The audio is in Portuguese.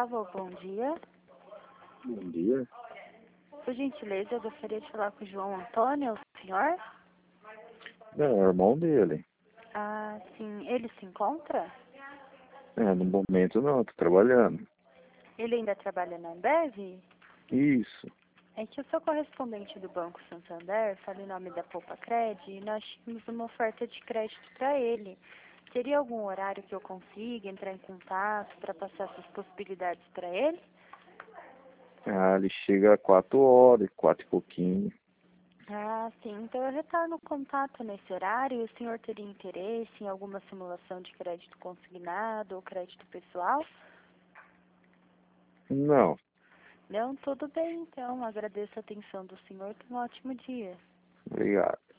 Alô, bom dia. Bom dia. Por gentileza, eu gostaria de falar com o João Antônio, o senhor? É o irmão dele. Ah, sim. Ele se encontra? No momento não, tô trabalhando. Ele ainda trabalha na Ambev? Isso. É que eu sou correspondente do Banco Santander, falo em nome da Poupa Cred, e nós tínhamos uma oferta de crédito para ele. Teria algum horário que eu consiga entrar em contato para passar essas possibilidades para ele? Ele chega às 4 horas, 4 e pouquinho. Ah, sim. Então eu retorno o contato nesse horário. E o senhor teria interesse em alguma simulação de crédito consignado ou crédito pessoal? Não. Não, tudo bem então. Agradeço a atenção do senhor. Tenha um ótimo dia. Obrigado.